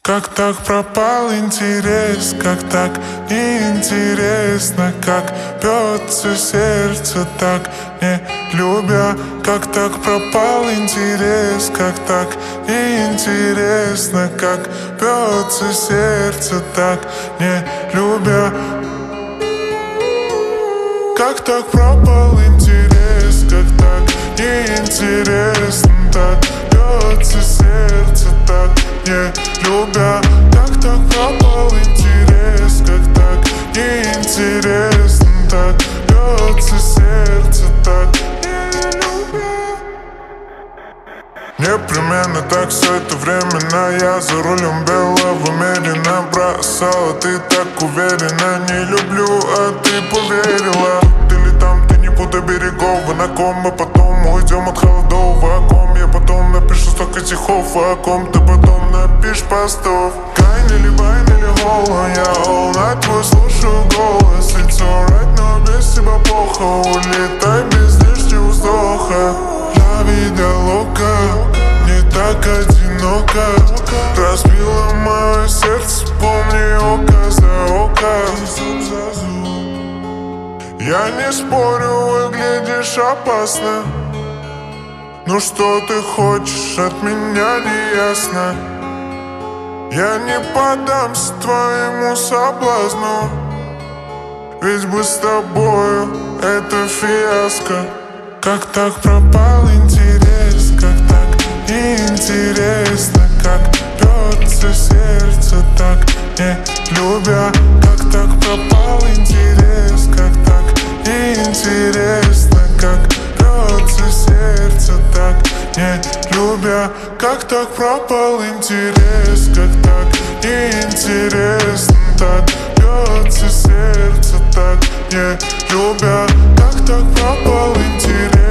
Как так пропал интерес, как так неинтересно, как бьется сердце, так не любя. Как так пропал интерес, как так неинтересно, как бьется сердце, так не любя. Как так пропал интерес, как так неинтересно, так бьется сердце, так не любя. Как так пропал интерес, как так неинтересно, так бьется сердце, так не любя. Непременно так все это временно. Я за рулем белого мерина. Бросала, ты так уверена. Не люблю, а ты поверила. Ты ли там, ты не путай берегов. На ком мы потом уйдем от холодов. О ком я потом напишу столько стихов. О ком ты потом напишешь постов. Кайн или вайн или холо. Я all night твой слушаю голос. It's alright, но без тебя плохо. Улетай без лишнего вздоха. La vida loca, не так одиноко. Разбила мое сердце, помни око за око. Я не спорю, выглядишь опасно. Ну что ты хочешь от меня, не ясно. Я не поддамся твоему соблазну, ведь бы с тобою это фиаско. Как так пропал интерес, как так неинтересно, как бьется сердце, так не любя. Как так пропал интерес, как так неинтересно, как бьется сердце, так не любя. Как так пропал интерес, как так неинтересно, так бьется сердце, так не любя. Как так пропал интерес.